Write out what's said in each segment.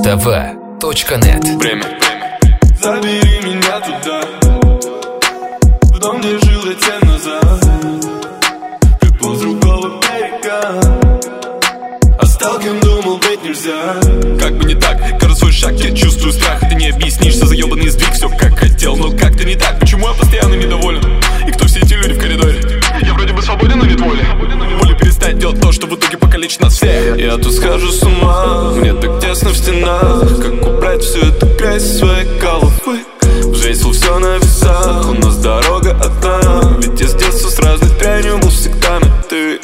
mustava.net. Время. Забери меня туда, в дом, где жил лет 7 назад. Приплыл с другого берега, а стал, кем думал, быть нельзя. Как бы не так, каждый свой шаг, я чувствую страх. Ты не объяснишься, заебанный сдвиг, все как хотел, но как-то не так. Почему я постоянно недоволен? И кто все эти люди в коридоре? Я вроде бы свободен, но нет воли. Воля перестать делать то, что в итоге покалечит нас всех. Я тут схожу с ума, мне так тесно в стенах. Как убрать всю эту грязь из своей головы? Взвесил все на весах, у нас дорога одна. Ведь я с детства с разной дрянью был всегда на ты.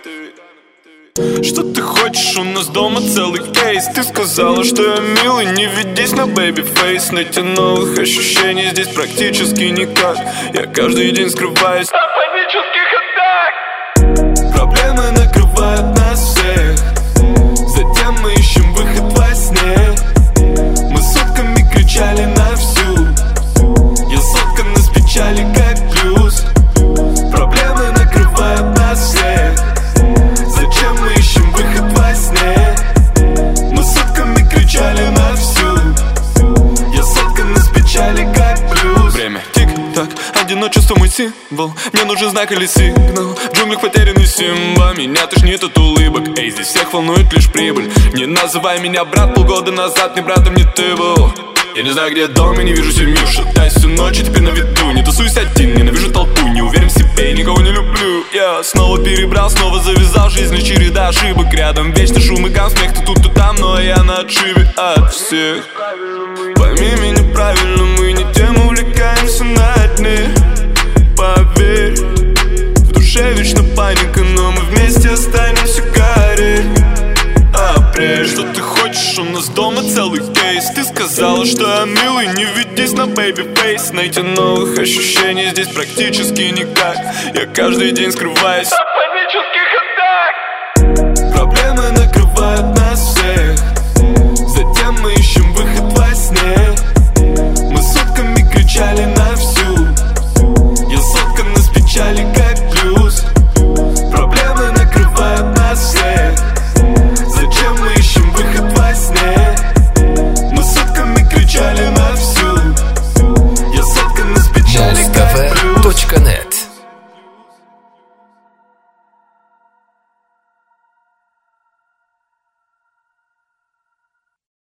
Что ты хочешь? У нас дома целый кейс. Ты сказала, что я милый, не ведись на бэйби-фейс. Найти новых ощущений здесь практически никак. Я каждый день скрываюсь от панических атак. Проблемы накрывают нас всех, затем мы ищем выход во сне. Мы сутками кричали на всю, я соткан из печали как блюз. Проблемы накрывают нас всех, зачем мы ищем выход во сне? Мы сутками кричали на всю, я соткан из печали как блюз. Время, тик-так, одиночество мой символ. Мне нужен знак или сигнал. В джунглях потерянный символ. Меня тошнит от улыбок. Эй, здесь всех волнует лишь прибыль. Не называй меня брат, полгода назад не братом не ты был. Я не знаю, где дом, я не вижу семью. Шатаюсь всю ночь и теперь на виду. Не тусуюсь один, ненавижу толпу. Не уверен в себе, никого не люблю. Я снова перебрал, снова завязал. Жизнь череда ошибок. Рядом вечно шум и гам, смех то тут, то там. Но я на отшибе от всех. Пойми меня правильно, мы не тем увлекаемся на дне. Поверь, в душе вечно паника, но мы вместе останемся гореть. Апрель, что ты хочешь? У нас дома целый кейс. Ты сказала, что я милый, не ведись на бэйби-фейс. Найти новых ощущений здесь практически никак. Я каждый день скрываюсь от панических